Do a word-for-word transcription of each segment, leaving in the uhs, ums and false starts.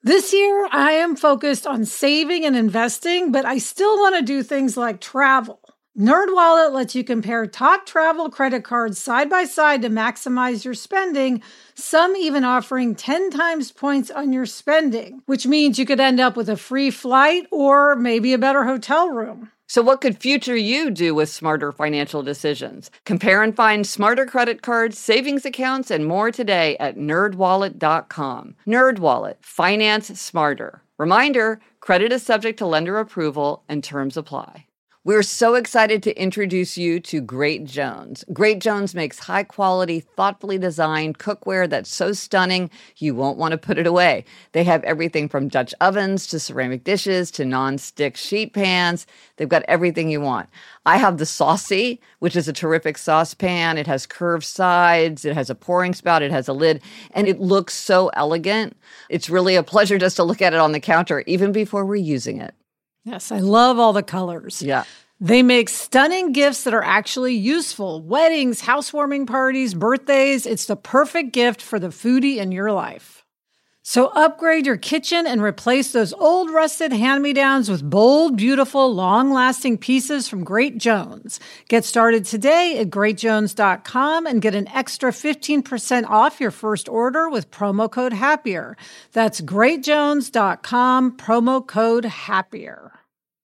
This year, I am focused on saving and investing, but I still want to do things like travel. NerdWallet lets you compare top travel credit cards side by side to maximize your spending, some even offering ten times points on your spending, which means you could end up with a free flight or maybe a better hotel room. So what could future you do with smarter financial decisions? Compare and find smarter credit cards, savings accounts, and more today at nerd wallet dot com. NerdWallet, finance smarter. Reminder, credit is subject to lender approval and terms apply. We're so excited to introduce you to Great Jones. Great Jones makes high-quality, thoughtfully designed cookware that's so stunning you won't want to put it away. They have everything from Dutch ovens to ceramic dishes to non-stick sheet pans. They've got everything you want. I have the Saucy, which is a terrific saucepan. It has curved sides. It has a pouring spout. It has a lid. And it looks so elegant. It's really a pleasure just to look at it on the counter, even before we're using it. Yes, I love all the colors. Yeah. They make stunning gifts that are actually useful. Weddings, housewarming parties, birthdays. It's the perfect gift for the foodie in your life. So upgrade your kitchen and replace those old rusted hand-me-downs with bold, beautiful, long-lasting pieces from Great Jones. Get started today at great jones dot com and get an extra fifteen percent off your first order with promo code HAPPIER. That's great jones dot com, promo code HAPPIER.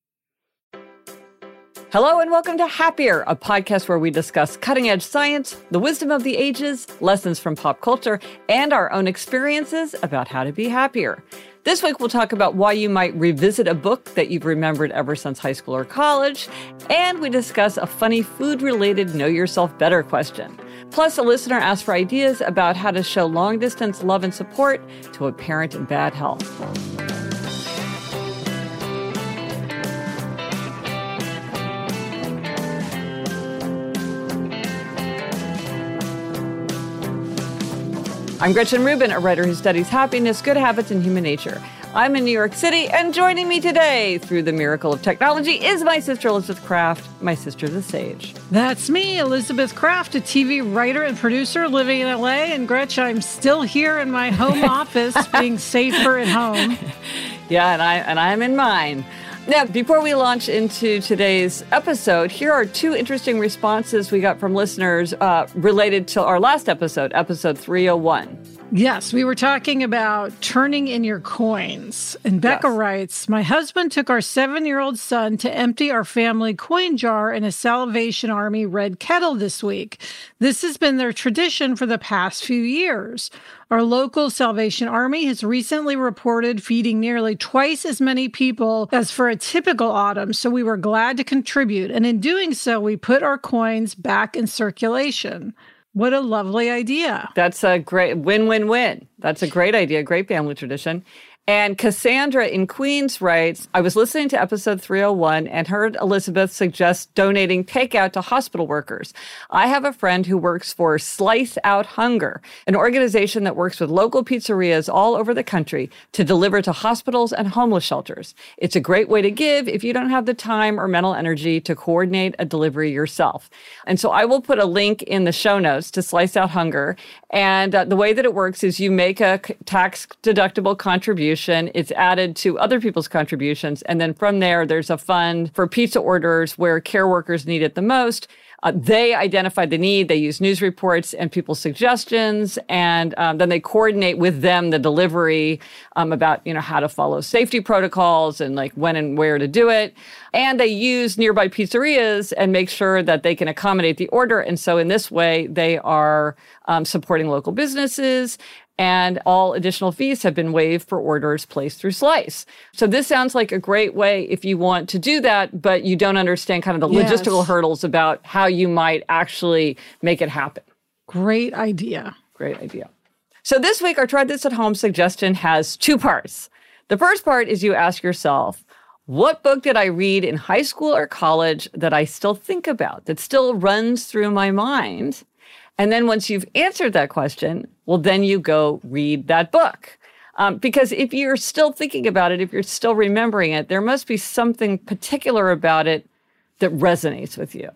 Hello and welcome to Happier, a podcast where we discuss cutting-edge science, the wisdom of the ages, lessons from pop culture, and our own experiences about how to be happier. This week, we'll talk about why you might revisit a book that you've remembered ever since high school or college, and we discuss a funny food-related Know Yourself Better question. Plus, a listener asks for ideas about how to show long-distance love and support to a parent in bad health. I'm Gretchen Rubin, a writer who studies happiness, good habits, and human nature. I'm in New York City, and joining me today through the miracle of technology is my sister Elizabeth Craft, my sister the Sage. That's me, Elizabeth Craft, a T V writer and producer living in L A. And Gretchen, I'm still here in my home office, being safer at home. Yeah, and I and I'm in mine. Now, before we launch into today's episode, here are two interesting responses we got from listeners uh, related to our last episode, episode three oh one. Yes, we were talking about turning in your coins. And Becca yes. writes, my husband took our seven-year-old son to empty our family coin jar in a Salvation Army red kettle this week. This has been their tradition for the past few years. Our local Salvation Army has recently reported feeding nearly twice as many people as for a typical autumn, so we were glad to contribute. And in doing so, we put our coins back in circulation. What a lovely idea. That's a great win-win-win. That's a great idea, great family tradition. And Cassandra in Queens writes, I was listening to episode three oh one and heard Elizabeth suggest donating takeout to hospital workers. I have a friend who works for Slice Out Hunger, an organization that works with local pizzerias all over the country to deliver to hospitals and homeless shelters. It's a great way to give if you don't have the time or mental energy to coordinate a delivery yourself. And so I will put a link in the show notes to Slice Out Hunger. And uh, the way that it works is you make a tax-deductible contribution. It's added to other people's contributions. And then from there, there's a fund for pizza orders where care workers need it the most. Uh, they identify the need. They use news reports and people's suggestions. And um, then they coordinate with them the delivery um, about, you know, how to follow safety protocols and like when and where to do it. And they use nearby pizzerias and make sure that they can accommodate the order. And so in this way, they are um, supporting local businesses. And all additional fees have been waived for orders placed through Slice. So this sounds like a great way if you want to do that, but you don't understand kind of the yes. logistical hurdles about how you might actually make it happen. Great idea. Great idea. So this week, our Try This at Home suggestion has two parts. The first part is you ask yourself, what book did I read in high school or college that I still think about, that still runs through my mind? And then once you've answered that question, well, then you go read that book. Um, because if you're still thinking about it, if you're still remembering it, there must be something particular about it that resonates with you.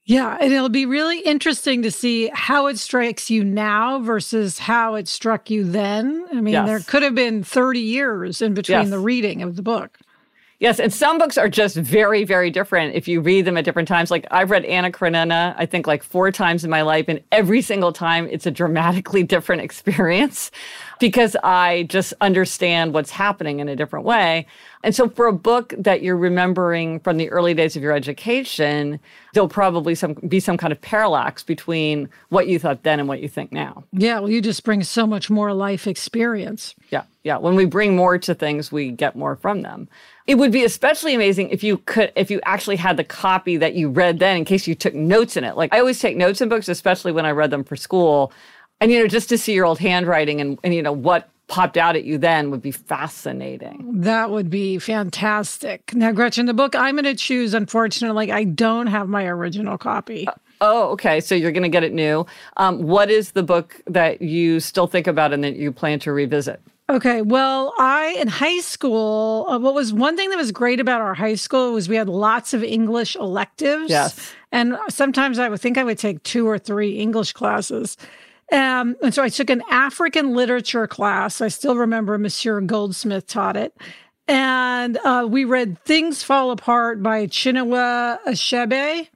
Yeah, and it'll be really interesting to see how it strikes you now versus how it struck you then. I mean, yes. there could have been thirty years in between yes. the reading of the book. Yes, and some books are just very, very different if you read them at different times. Like I've read Anna Karenina, I think like four times in my life, and every single time it's a dramatically different experience because I just understand what's happening in a different way. And so for a book that you're remembering from the early days of your education, there'll probably some, be some kind of parallax between what you thought then and what you think now. Yeah, well, you just bring so much more life experience. Yeah, yeah. When we bring more to things, we get more from them. It would be especially amazing if you could, if you actually had the copy that you read then in case you took notes in it. Like I always take notes in books, especially when I read them for school. And, you know, just to see your old handwriting and, and you know, what popped out at you then would be fascinating. That would be fantastic. Now, Gretchen, the book I'm going to choose, unfortunately, I don't have my original copy. Uh, oh, okay. So you're going to get it new. Um, what is the book that you still think about and that you plan to revisit? Okay, well, I, in high school, uh, what was one thing that was great about our high school was we had lots of English electives. Yes. And sometimes I would think I would take two or three English classes. Um, and so I took an African literature class. I still remember Monsieur Goldsmith taught it. And uh, we read Things Fall Apart by Chinua Achebe.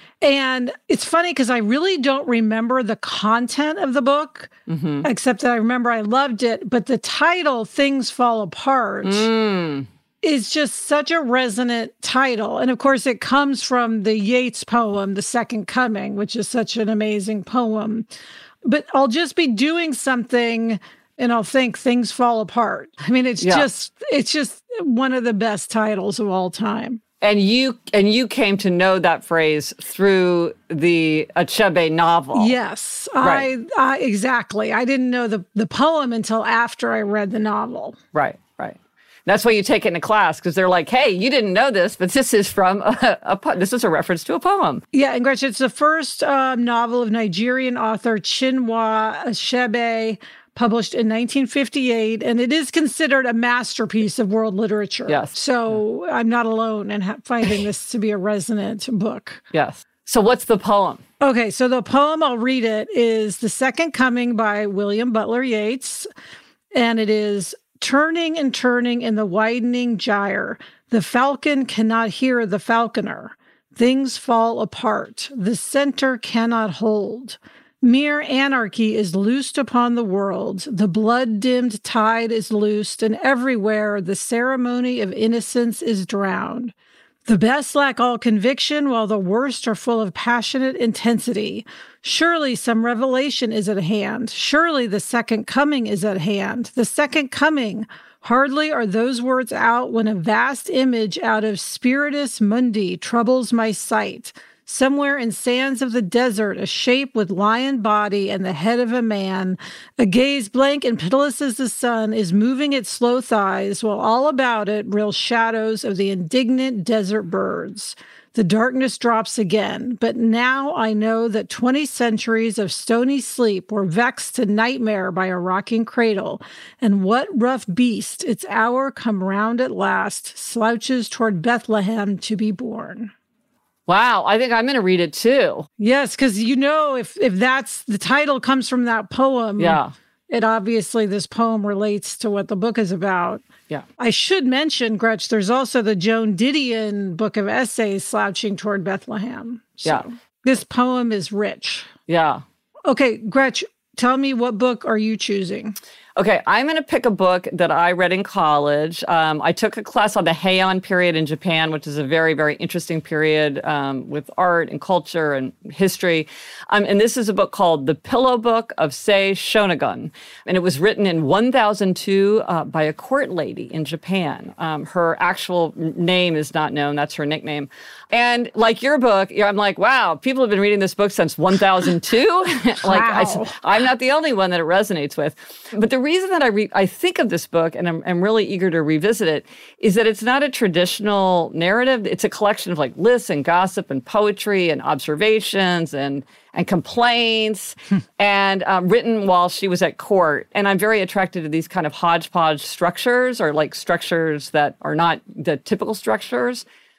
And it's funny because I really don't remember the content of the book, mm-hmm. except that I remember I loved it. But the title, Things Fall Apart, mm. is just such a resonant title. And of course, it comes from the Yeats poem, The Second Coming, which is such an amazing poem. But I'll just be doing something and I'll think things fall apart. I mean, it's yeah. just it's just one of the best titles of all time. And you and you came to know that phrase through the Achebe novel. Yes, right. I, I exactly. I didn't know the, the poem until after I read the novel. Right, right. That's why you take it into class, because they're like, hey, you didn't know this, but this is from a, a this is a reference to a poem. Yeah, and Gretchen, it's the first um, novel of Nigerian author Chinua Achebe, published in nineteen fifty-eight, and it is considered a masterpiece of world literature. Yes. So yeah. I'm not alone in ha- finding this to be a resonant book. Yes. So what's the poem? Okay, so the poem, I'll read it, is The Second Coming by William Butler Yeats, and it is, turning and turning in the widening gyre, the falcon cannot hear the falconer. Things fall apart. The center cannot hold. Mere anarchy is loosed upon the world. The blood-dimmed tide is loosed, and everywhere the ceremony of innocence is drowned. The best lack all conviction, while the worst are full of passionate intensity. Surely some revelation is at hand. Surely the second coming is at hand. The second coming. Hardly are those words out when a vast image out of Spiritus Mundi troubles my sight. Somewhere in sands of the desert, a shape with lion body and the head of a man, a gaze blank and pitiless as the sun, is moving its slow thighs, while all about it reel shadows of the indignant desert birds. The darkness drops again, but now I know that twenty centuries of stony sleep were vexed to nightmare by a rocking cradle, and what rough beast, its hour come round at last, slouches toward Bethlehem to be born. Wow, I think I'm going to read it too. Yes, because you know, if if that's the title comes from that poem, yeah, it obviously this poem relates to what the book is about. Yeah, I should mention, Gretch, there's also the Joan Didion book of essays, Slouching Toward Bethlehem. So yeah, this poem is rich. Yeah. Okay, Gretch, tell me, what book are you choosing? Okay, I'm going to pick a book that I read in college. Um, I took a class on the Heian period in Japan, which is a very, very interesting period um, with art and culture and history. Um, and this is a book called The Pillow Book of Sei Shonagon. And it was written in one thousand two uh, by a court lady in Japan. Um, her actual name is not known. That's her nickname. And like your book, I'm like, wow, people have been reading this book since one thousand two. like wow. I, I'm not the only one that it resonates with. But the reason that I re- I think of this book, and I'm, I'm really eager to revisit it, is that it's not a traditional narrative. It's a collection of like lists and gossip and poetry and observations and and complaints, and um, written while she was at court. And I'm very attracted to these kind of hodgepodge structures, or like structures that are not the typical structures.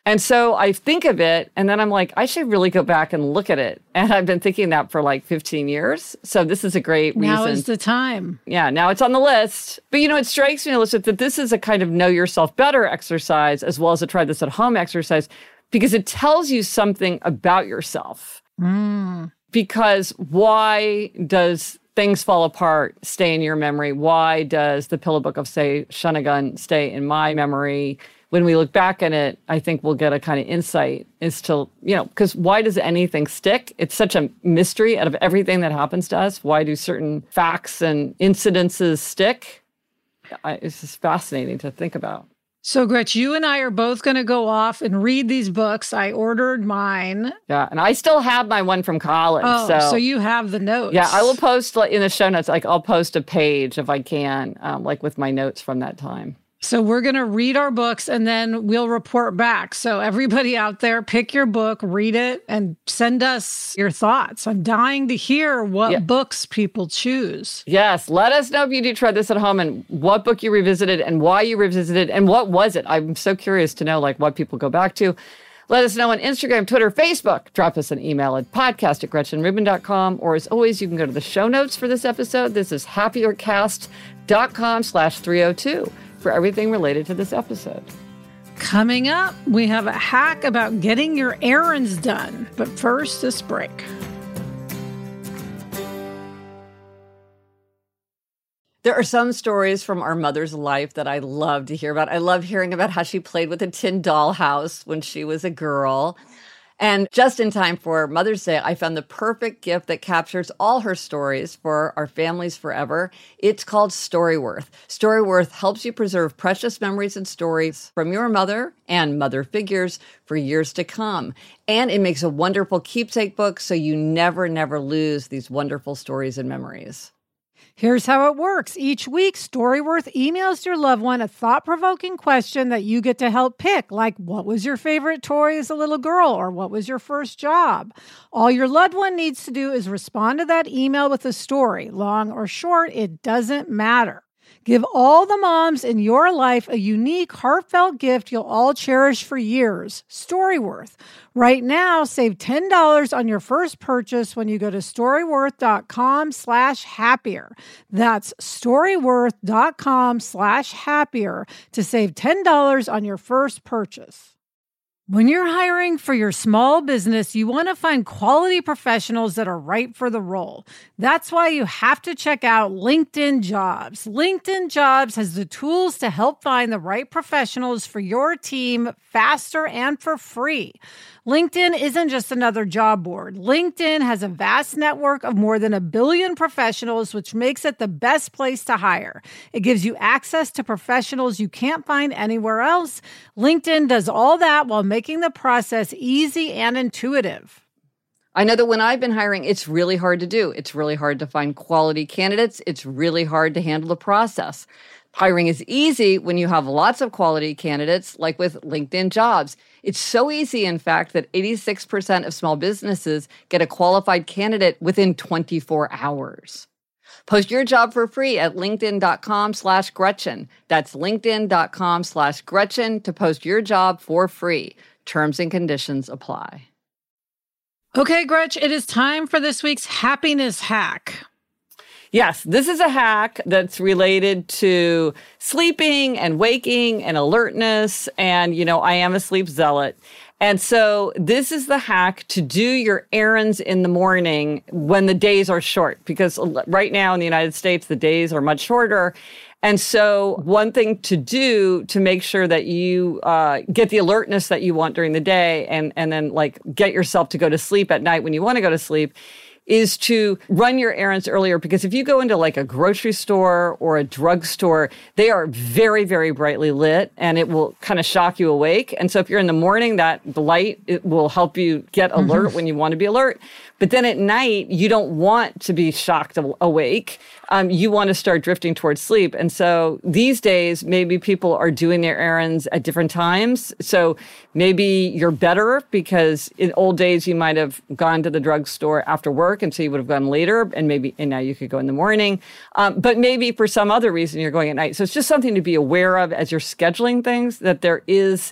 And so I think of it, and then I'm like, I should really go back and look at it. And I've been thinking that for like fifteen years. So this is a great reason. Now is the time. Yeah, now it's on the list. But, you know, it strikes me, Elizabeth, that this is a kind of know yourself better exercise as well as a try this at home exercise, because it tells you something about yourself. Mm. Because why does things fall apart stay in your memory? Why does the Pillow Book of, say, Shunnagun stay in my memory? When we look back at it, I think we'll get a kind of insight as to, you know, because why does anything stick? It's such a mystery out of everything that happens to us. Why do certain facts and incidences stick? I, it's just fascinating to think about. So, Gretch, you and I are both going to go off and read these books. I ordered mine. Yeah, and I still have my one from college. Oh, so, so you have the notes. Yeah, I will post like, in the show notes, like I'll post a page if I can, um, like with my notes from that time. So we're going to read our books and then we'll report back. So everybody out there, pick your book, read it, and send us your thoughts. I'm dying to hear what yeah. books people choose. Yes. Let us know if you do try this at home and what book you revisited and why you revisited and what was it. I'm so curious to know like what people go back to. Let us know on Instagram, Twitter, Facebook. Drop us an email at podcast at gretchen rubin dot com. Or as always, you can go to the show notes for this episode. This is happiercast.com slash 302. for everything related to this episode. Coming up, we have a hack about getting your errands done. But first, this break. There are some stories from our mother's life that I love to hear about. I love hearing about how she played with a tin dollhouse when she was a girl. And just in time for Mother's Day, I found the perfect gift that captures all her stories for our families forever. It's called Storyworth. Storyworth helps you preserve precious memories and stories from your mother and mother figures for years to come. And it makes a wonderful keepsake book so you never, never lose these wonderful stories and memories. Here's how it works. Each week, Storyworth emails your loved one a thought-provoking question that you get to help pick, like what was your favorite toy as a little girl, or what was your first job? All your loved one needs to do is respond to that email with a story. Long or short, it doesn't matter. Give all the moms in your life a unique, heartfelt gift you'll all cherish for years. Storyworth. Right now, save ten dollars on your first purchase when you go to storyworth.com slash happier. That's storyworth.com slash happier to save ten dollars on your first purchase. When you're hiring for your small business, you want to find quality professionals that are right for the role. That's why you have to check out LinkedIn Jobs. LinkedIn Jobs has the tools to help find the right professionals for your team faster and for free. LinkedIn isn't just another job board. LinkedIn has a vast network of more than a billion professionals, which makes it the best place to hire. It gives you access to professionals you can't find anywhere else. LinkedIn does all that while making the process easy and intuitive. I know that when I've been hiring, it's really hard to do. It's really hard to find quality candidates. It's really hard to handle the process. Hiring is easy when you have lots of quality candidates, like with LinkedIn Jobs. It's so easy, in fact, that eighty-six percent of small businesses get a qualified candidate within twenty-four hours. Post your job for free at linkedin.com slash Gretchen. That's linkedin.com slash Gretchen to post your job for free. Terms and conditions apply. Okay, Gretch, it is time for this week's happiness hack. Yes, this is a hack that's related to sleeping and waking and alertness. And, you know, I am a sleep zealot. And so this is the hack to do your errands in the morning when the days are short, because right now in the United States, the days are much shorter. And so one thing to do to make sure that you uh, get the alertness that you want during the day and, and then like get yourself to go to sleep at night when you want to go to sleep is to run your errands earlier, because if you go into like a grocery store or a drugstore, they are very, very brightly lit and it will kind of shock you awake. And so if you're in the morning, that the light, it will help you get alert mm-hmm. when you want to be alert. But then at night, you don't want to be shocked awake. Um, you want to start drifting towards sleep. And so these days, maybe people are doing their errands at different times. So maybe you're better because in old days, you might have gone to the drugstore after work, and so you would have gone later, and maybe and now you could go in the morning. Um, but maybe for some other reason, you're going at night. So it's just something to be aware of as you're scheduling things, that there is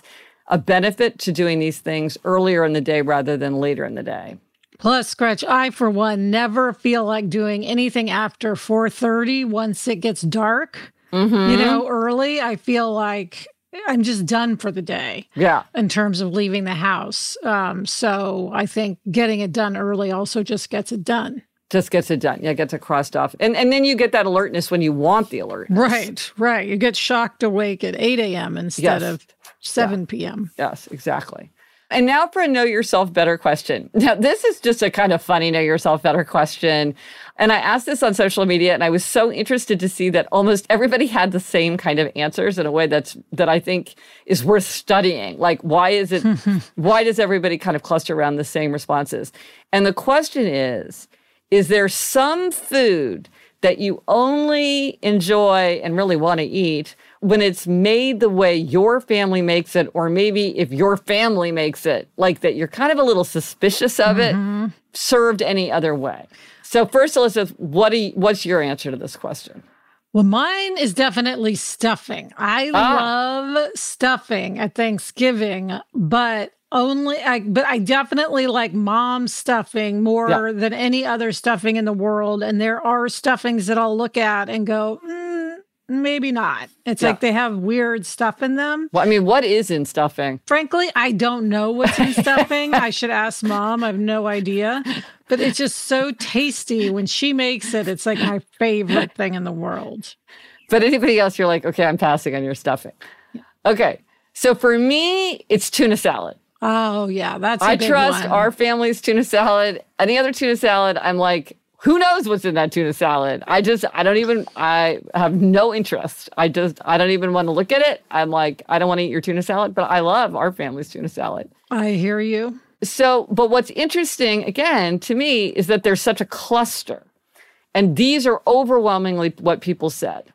a benefit to doing these things earlier in the day rather than later in the day. Plus, Gretch, I, for one, never feel like doing anything after four thirty once it gets dark. Mm-hmm. You know, early, I feel like I'm just done for the day. Yeah. In terms of leaving the house. Um, so I think getting it done early also just gets it done. Just gets it done. Yeah, gets it crossed off. And and then you get that alertness when you want the alertness. Right, right. You get shocked awake at eight a.m. instead yes. of seven p.m. Yes, exactly. And now for a Know Yourself Better question. Now, this is just a kind of funny Know Yourself Better question. And I asked this on social media, and I was so interested to see that almost everybody had the same kind of answers in a way that's that I think is worth studying. Like, why is it, why does everybody kind of cluster around the same responses? And the question is, is there some food that you only enjoy and really want to eat when it's made the way your family makes it, or maybe if your family makes it, like that you're kind of a little suspicious of mm-hmm. it, served any other way? So first, Elizabeth, what do you, what's your answer to this question? Well, mine is definitely stuffing. I ah. love stuffing at Thanksgiving, but only, I, but I definitely like mom's stuffing more yeah. than any other stuffing in the world. And there are stuffings that I'll look at and go, mm, maybe not. It's yeah. like they have weird stuff in them. Well, I mean, what is in stuffing? Frankly, I don't know what's in stuffing. I should ask Mom. I have no idea. But it's just so tasty. When she makes it, it's like my favorite thing in the world. But anybody else, you're like, okay, I'm passing on your stuffing. Yeah. Okay. So for me, it's tuna salad. Oh, yeah. That's a I big trust one. Our family's tuna salad. Any other tuna salad, I'm like, who knows what's in that tuna salad? I just, I don't even, I have no interest. I just, I don't even want to look at it. I'm like, I don't want to eat your tuna salad, but I love our family's tuna salad. I hear you. So, but what's interesting, again, to me, is that there's such a cluster. And these are overwhelmingly what people said.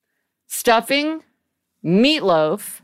Stuffing, meatloaf,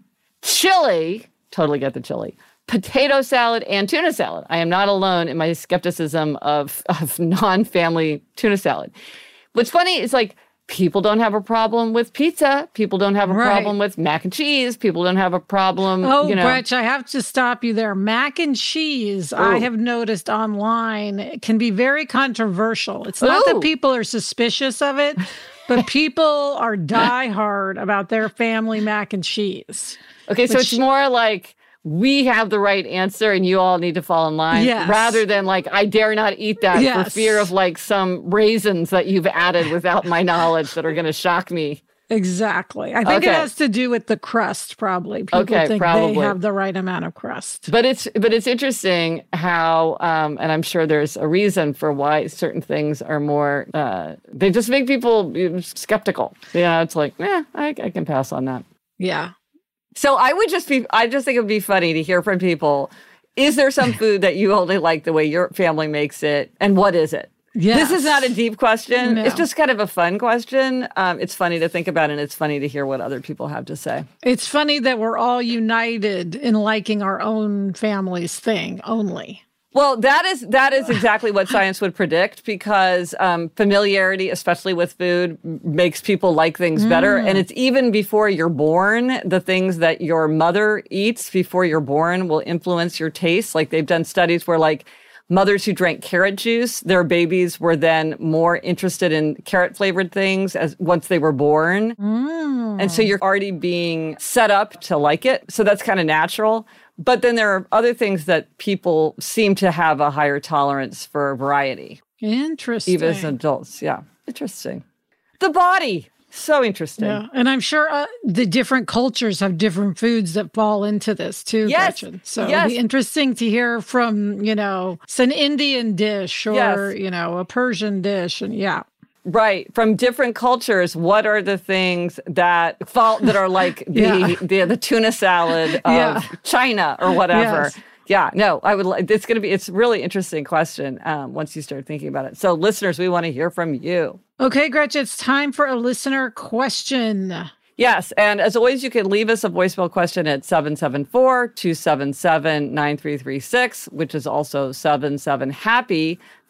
chili, totally get the chili, potato salad, and tuna salad. I am not alone in my skepticism of, of non-family tuna salad. What's funny is like, people don't have a problem with pizza. People don't have a right. problem with mac and cheese. People don't have a problem, Oh, you know. Gretch, I have to stop you there. Mac and cheese, Ooh. I have noticed online, can be very controversial. It's not Ooh. that people are suspicious of it, but people are diehard about their family mac and cheese. Okay, so it's more like, we have the right answer and you all need to fall in line, yes. rather than like, I dare not eat that yes. for fear of like some raisins that you've added without my knowledge that are going to shock me. Exactly. I think okay. it has to do with the crust, probably. People okay, think probably. they have the right amount of crust. But it's but it's interesting how, um, and I'm sure there's a reason for why certain things are more, uh, they just make people skeptical. You know, it's like, eh, I, I can pass on that. Yeah. So I would just be, I just think it would be funny to hear from people, is there some food that you only like the way your family makes it? And what is it? Yes. This is not a deep question. No. It's just kind of a fun question. Um, it's funny to think about, and it's funny to hear what other people have to say. It's funny that we're all united in liking our own family's thing only. Well, that is that is exactly what science would predict, because um, familiarity, especially with food, makes people like things better. Mm. And it's even before you're born, the things that your mother eats before you're born will influence your taste. Like they've done studies where like mothers who drank carrot juice, their babies were then more interested in carrot flavored things as once they were born. Mm. And so you're already being set up to like it. So that's kind of natural. But then there are other things that people seem to have a higher tolerance for variety. Interesting. Even as adults. Yeah. Interesting. The body. So interesting. Yeah. And I'm sure uh, the different cultures have different foods that fall into this too, yes. Gretchen. So yes. it'd be interesting to hear from, you know, it's an Indian dish or, yes. you know, a Persian dish. And yeah. Right. From different cultures, what are the things that fall that are like the yeah. the, the tuna salad of yeah. China or whatever? Yes. Yeah. No, I would. It's going to be. It's a really interesting question um, once you start thinking about it. So, listeners, we want to hear from you. Okay, Gretchen, it's time for a listener question. Yes. And as always, you can leave us a voicemail question at seven seven four, two seven seven, nine three three six, which is also seven seven happy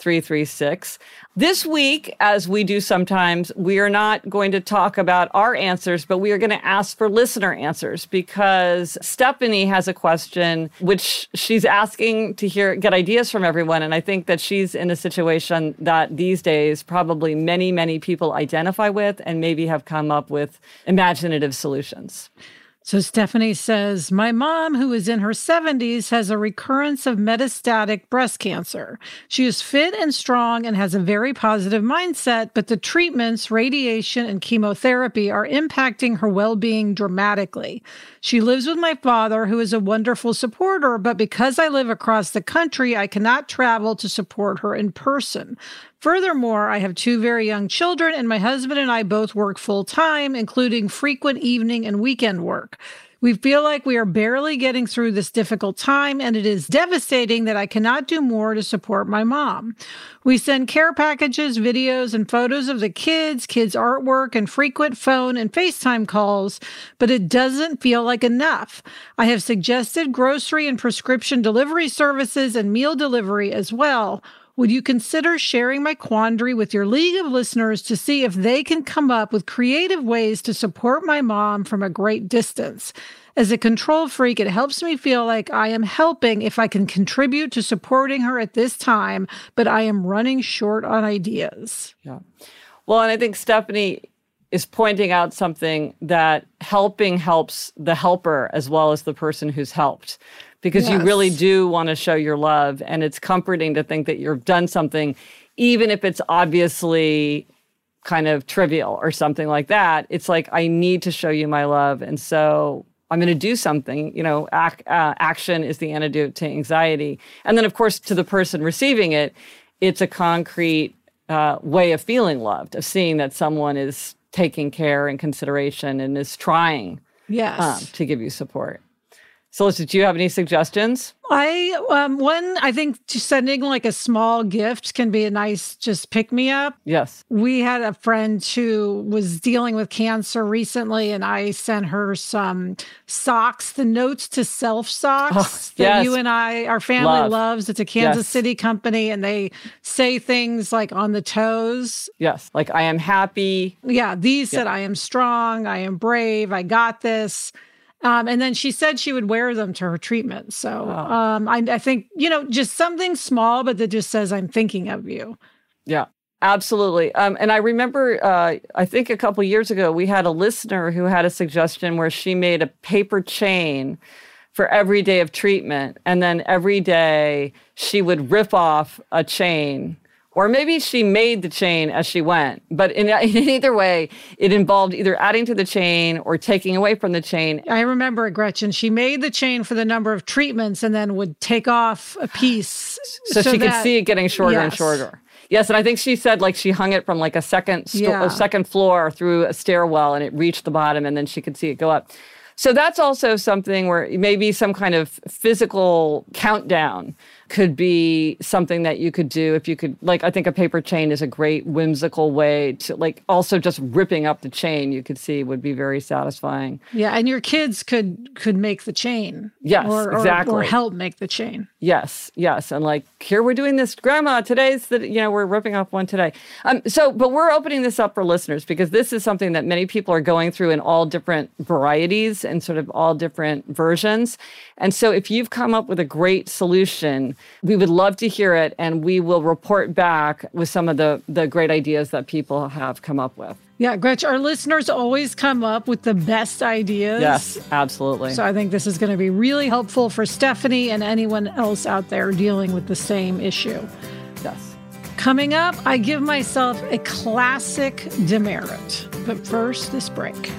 three three six. This week, as we do sometimes, we are not going to talk about our answers, but we are going to ask for listener answers because Stephanie has a question which she's asking to hear, get ideas from everyone. And I think that she's in a situation that these days probably many, many people identify with and maybe have come up with imaginative solutions. So Stephanie says, my mom, who is in her seventies, has a recurrence of metastatic breast cancer. She is fit and strong and has a very positive mindset, but the treatments, radiation, and chemotherapy are impacting her well-being dramatically. She lives with my father, who is a wonderful supporter, but because I live across the country, I cannot travel to support her in person. Furthermore, I have two very young children, and my husband and I both work full-time, including frequent evening and weekend work. We feel like we are barely getting through this difficult time, and it is devastating that I cannot do more to support my mom. We send care packages, videos, and photos of the kids, kids' artwork, and frequent phone and FaceTime calls, but it doesn't feel like enough. I have suggested grocery and prescription delivery services and meal delivery as well. Would you consider sharing my quandary with your league of listeners to see if they can come up with creative ways to support my mom from a great distance? As a control freak, it helps me feel like I am helping if I can contribute to supporting her at this time, but I am running short on ideas. Yeah. Well, and I think Stephanie is pointing out something that helping helps the helper as well as the person who's helped. Because yes. you really do want to show your love. And it's comforting to think that you've done something, even if it's obviously kind of trivial or something like that. It's like, I need to show you my love. And so I'm going to do something. You know, ac- uh, action is the antidote to anxiety. And then, of course, to the person receiving it, it's a concrete uh, way of feeling loved, of seeing that someone is taking care and consideration and is trying yes. um, to give you support. So, Lisa, do you have any suggestions? I, um, one, I think just sending like a small gift can be a nice just pick me up. Yes. We had a friend who was dealing with cancer recently, and I sent her some socks, the Notes to Self socks oh, that yes. you and I, our family Love. loves. It's a Kansas yes. City company, and they say things like on the toes. Yes. Like, I am happy. Yeah. These yeah. said, I am strong. I am brave. I got this. Um, and then she said she would wear them to her treatment. So oh. um, I, I think, you know, just something small, but that just says, I'm thinking of you. Yeah, absolutely. Um, and I remember, uh, I think a couple years ago, we had a listener who had a suggestion where she made a paper chain for every day of treatment. And then every day she would rip off a chain. Or maybe she made the chain as she went. But in, in either way, it involved either adding to the chain or taking away from the chain. I remember it, Gretchen. She made the chain for the number of treatments and then would take off a piece. So, so she that, could see it getting shorter yes. and shorter. Yes, and I think she said like she hung it from like a second, sto- yeah. a second floor through a stairwell and it reached the bottom and then she could see it go up. So that's also something where maybe some kind of physical countdown could be something that you could do if you could, like, I think a paper chain is a great whimsical way to, like, also just ripping up the chain you could see would be very satisfying. Yeah, and your kids could could make the chain. Yes, or, exactly. Or, or help make the chain. Yes, yes. And like, here we're doing this, Grandma, today's, the, you know, we're ripping off one today. Um, so, but we're opening this up for listeners because this is something that many people are going through in all different varieties and sort of all different versions. And so if you've come up with a great solution, we would love to hear it, and we will report back with some of the, the great ideas that people have come up with. Yeah, Gretchen, our listeners always come up with the best ideas. Yes, absolutely. So I think this is going to be really helpful for Stephanie and anyone else out there dealing with the same issue. Yes. Coming up, I give myself a classic demerit. But first, this break.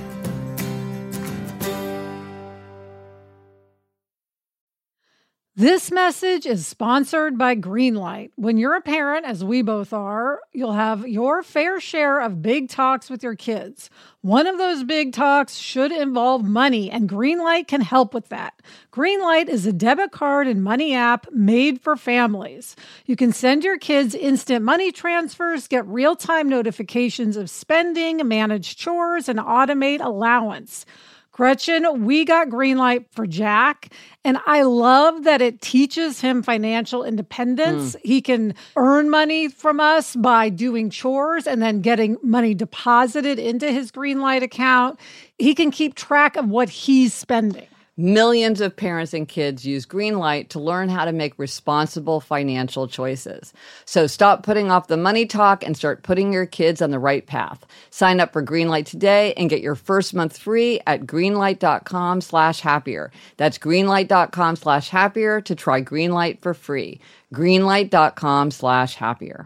This message is sponsored by Greenlight. When you're a parent, as we both are, you'll have your fair share of big talks with your kids. One of those big talks should involve money, and Greenlight can help with that. Greenlight is a debit card and money app made for families. You can send your kids instant money transfers, get real-time notifications of spending, manage chores, and automate allowance. Gretchen, we got Greenlight for Jack, and I love that it teaches him financial independence. Mm. He can earn money from us by doing chores and then getting money deposited into his Greenlight account. He can keep track of what he's spending. Millions of parents and kids use Greenlight to learn how to make responsible financial choices. So stop putting off the money talk and start putting your kids on the right path. Sign up for Greenlight today and get your first month free at greenlight.com slash happier. That's greenlight.com slash happier to try Greenlight for free. Greenlight.com slash happier.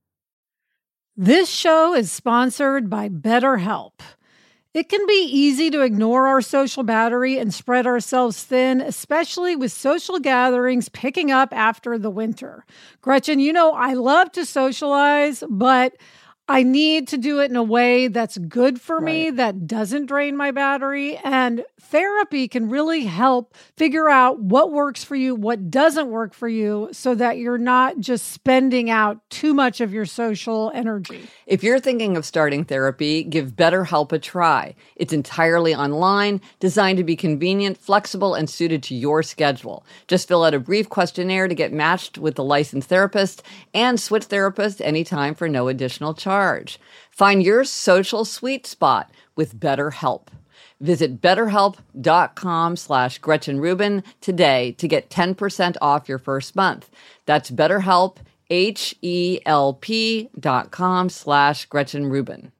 This show is sponsored by BetterHelp. It can be easy to ignore our social battery and spread ourselves thin, especially with social gatherings picking up after the winter. Gretchen, you know, I love to socialize, but I need to do it in a way that's good for right. me, that doesn't drain my battery. And therapy can really help figure out what works for you, what doesn't work for you, so that you're not just spending out too much of your social energy. If you're thinking of starting therapy, give BetterHelp a try. It's entirely online, designed to be convenient, flexible, and suited to your schedule. Just fill out a brief questionnaire to get matched with a licensed therapist and switch therapists anytime for no additional charge. Find your social sweet spot with BetterHelp. Visit betterhelp.com slash Gretchen Rubin today to get ten percent off your first month. That's BetterHelp, H-E-L-P dot com slash Gretchen Rubin.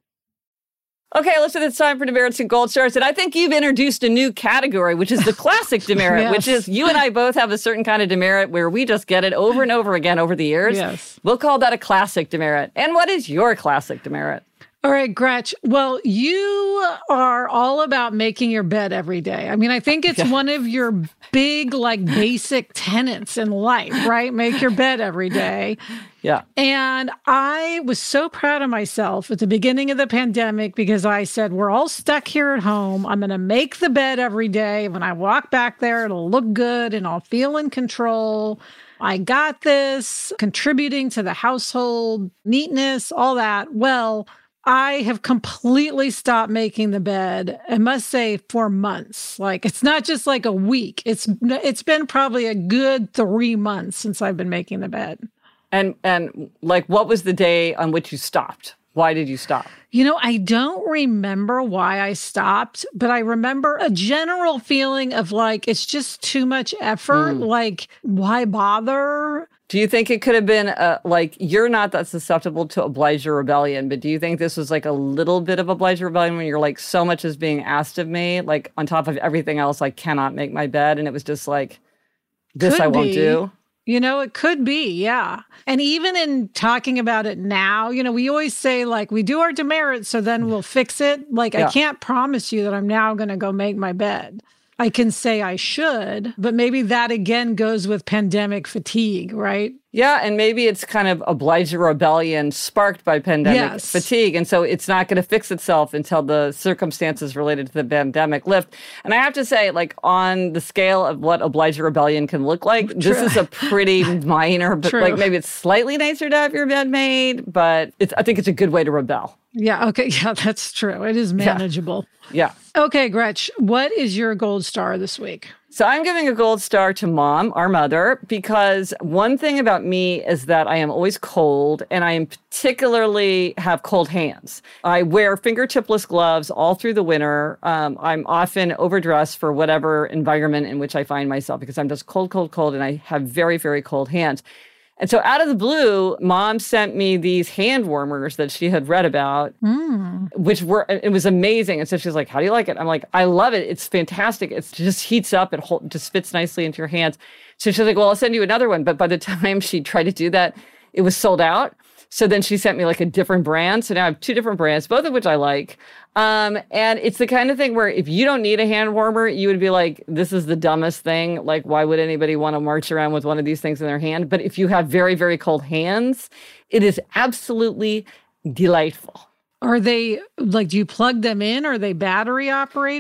Okay, listen, it's time for demerits and gold stars. And I think you've introduced a new category, which is the classic demerit, yes. which is you and I both have a certain kind of demerit where we just get it over and over again over the years. Yes. We'll call that a classic demerit. And what is your classic demerit? All right, Gretch. Well, you are all about making your bed every day. I mean, I think it's yeah. one of your big, like, basic tenets in life, right? Make your bed every day. Yeah. And I was so proud of myself at the beginning of the pandemic because I said, we're all stuck here at home. I'm going to make the bed every day. When I walk back there, it'll look good and I'll feel in control. I got this, contributing to the household neatness, all that. Well, I have completely stopped making the bed, I must say, for months. Like, it's not just like a week. It's it's been probably a good three months since I've been making the bed. And, and like, what was the day on which you stopped? Why did you stop? You know, I don't remember why I stopped, but I remember a general feeling of like, it's just too much effort. Mm. Like, why bother? Do you think it could have been, uh, like, you're not that susceptible to oblige or rebellion, but do you think this was like a little bit of oblige or rebellion when you're like, so much is being asked of me, like on top of everything else, I cannot make my bed. And it was just like, this could I won't be. do. You know, it could be, yeah. And even in talking about it now, you know, we always say, like, we do our demerits, so then we'll fix it. Like, yeah. I can't promise you that I'm now going to go make my bed. I can say I should, but maybe that again goes with pandemic fatigue, right? Yeah, and maybe it's kind of oblige or rebellion sparked by pandemic yes. fatigue. And so it's not going to fix itself until the circumstances related to the pandemic lift. And I have to say, like, on the scale of what oblige or rebellion can look like, True. This is a pretty minor, but True. Like maybe it's slightly nicer to have your bed made, but it's, I think it's a good way to rebel. Yeah, okay. Yeah, that's true. It is manageable. Yeah. yeah. Okay, Gretch, what is your gold star this week? So I'm giving a gold star to Mom, our mother, because one thing about me is that I am always cold, and I am particularly have cold hands. I wear fingertipless gloves all through the winter. Um, I'm often overdressed for whatever environment in which I find myself because I'm just cold, cold, cold, and I have very, very cold hands. And so out of the blue, Mom sent me these hand warmers that she had read about, mm. which were, it was amazing. And so she's like, how do you like it? I'm like, I love it. It's fantastic. It just heats up. It hold, just fits nicely into your hands. So she's like, well, I'll send you another one. But by the time she tried to do that, it was sold out. So then she sent me like a different brand. So now I have two different brands, both of which I like. Um, and it's the kind of thing where if you don't need a hand warmer, you would be like, this is the dumbest thing. Like, why would anybody want to march around with one of these things in their hand? But if you have very, very cold hands, it is absolutely delightful. Are they, like, do you plug them in? Are they battery operated?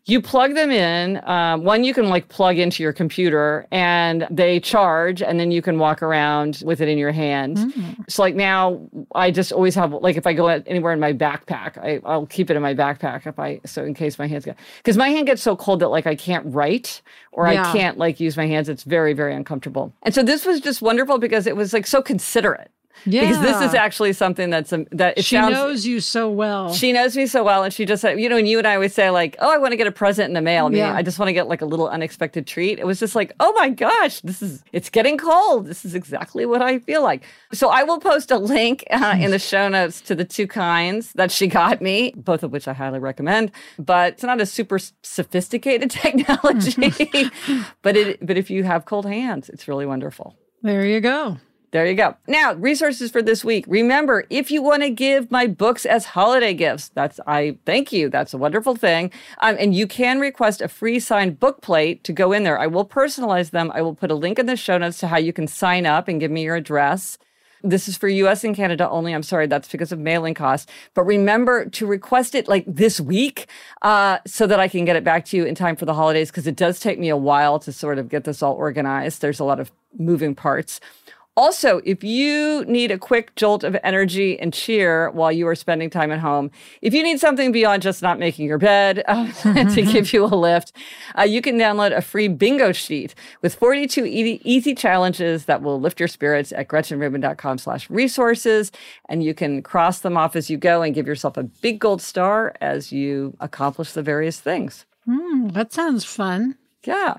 You plug them in. Um, one, you can like plug into your computer and they charge, and then you can walk around with it in your hand. Mm. So like now, I just always have, like if I go anywhere in my backpack, I, I'll keep it in my backpack if I, so in case my hands get, because my hand gets so cold that like I can't write or yeah. I can't like use my hands. It's very, very uncomfortable. And so this was just wonderful because it was like so considerate. Yeah. Because this is actually something that's, um, that it she sounds... She knows you so well. She knows me so well. And she just said, you know, and you and I always say like, oh, I want to get a present in the mail. I mean, yeah. I just want to get like a little unexpected treat. It was just like, oh my gosh, this is, it's getting cold. This is exactly what I feel like. So I will post a link uh, in the show notes to the two kinds that she got me, both of which I highly recommend. But it's not a super sophisticated technology. but it, but if you have cold hands, it's really wonderful. There you go. There you go. Now, resources for this week. Remember, if you want to give my books as holiday gifts, that's, I thank you. That's a wonderful thing. Um, and you can request a free signed book plate to go in there. I will personalize them. I will put a link in the show notes to how you can sign up and give me your address. This is for U S and Canada only. I'm sorry, that's because of mailing costs. But remember to request it like this week uh, so that I can get it back to you in time for the holidays, because it does take me a while to sort of get this all organized. There's a lot of moving parts. Also, if you need a quick jolt of energy and cheer while you are spending time at home, if you need something beyond just not making your bed uh, to give you a lift, uh, you can download a free bingo sheet with forty-two e- easy challenges that will lift your spirits at gretchenrubin.com slash resources. And you can cross them off as you go and give yourself a big gold star as you accomplish the various things. Mm, that sounds fun. Yeah.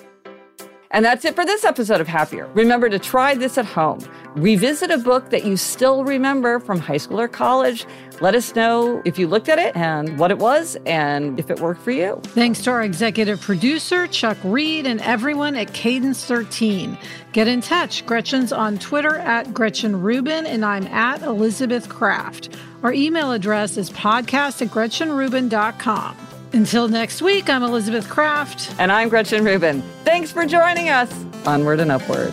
And that's it for this episode of Happier. Remember to try this at home. Revisit a book that you still remember from high school or college. Let us know if you looked at it and what it was and if it worked for you. Thanks to our executive producer, Chuck Reed, and everyone at Cadence thirteen. Get in touch. Gretchen's on Twitter at Gretchen Rubin, and I'm at Elizabeth Kraft. Our email address is podcast at gretchen rubin dot com. Until next week, I'm Elizabeth Kraft. And I'm Gretchen Rubin. Thanks for joining us. Onward and upward.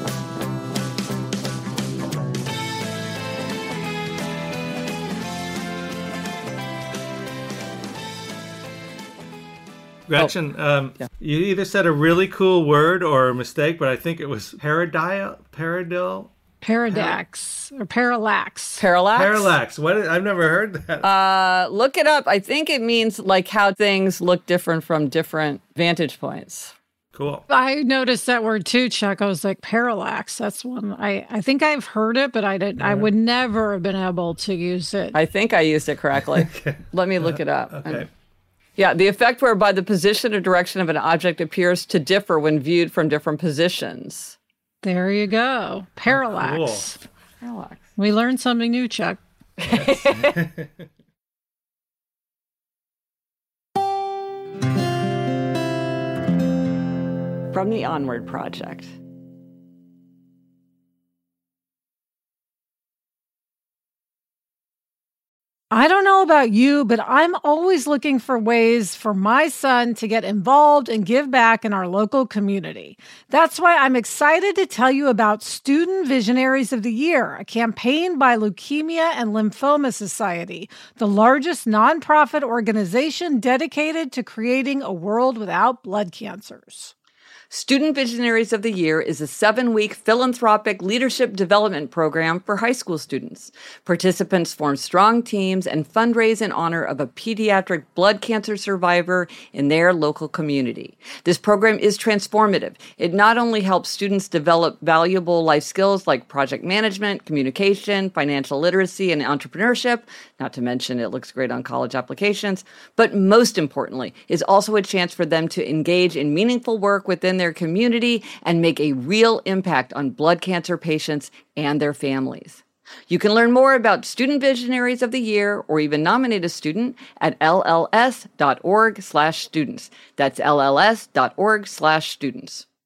Gretchen, oh, um, yeah. you either said a really cool word or a mistake, but I think it was paradial, paradil. Paradox or parallax. Parallax? Parallax. What? I've never heard that. Uh, look it up. I think it means like how things look different from different vantage points. Cool. I noticed that word too, Chuck. I was like, parallax. That's one. I, I think I've heard it, but I didn't. Yeah. I would never have been able to use it. I think I used it correctly. Okay. Let me look it up. Okay. And, yeah, the effect whereby the position or direction of an object appears to differ when viewed from different positions. There you go. Parallax. Oh, cool. Parallax. We learned something new, Chuck. Yes. From the Onward Project. I don't know about you, but I'm always looking for ways for my son to get involved and give back in our local community. That's why I'm excited to tell you about Student Visionaries of the Year, a campaign by Leukemia and Lymphoma Society, the largest nonprofit organization dedicated to creating a world without blood cancers. Student Visionaries of the Year is a seven-week philanthropic leadership development program for high school students. Participants form strong teams and fundraise in honor of a pediatric blood cancer survivor in their local community. This program is transformative. It not only helps students develop valuable life skills like project management, communication, financial literacy, and entrepreneurship, not to mention it looks great on college applications, but most importantly, is also a chance for them to engage in meaningful work within their community and make a real impact on blood cancer patients and their families. You can learn more about Student Visionaries of the Year or even nominate a student at lls.org slash students. That's lls.org slash students.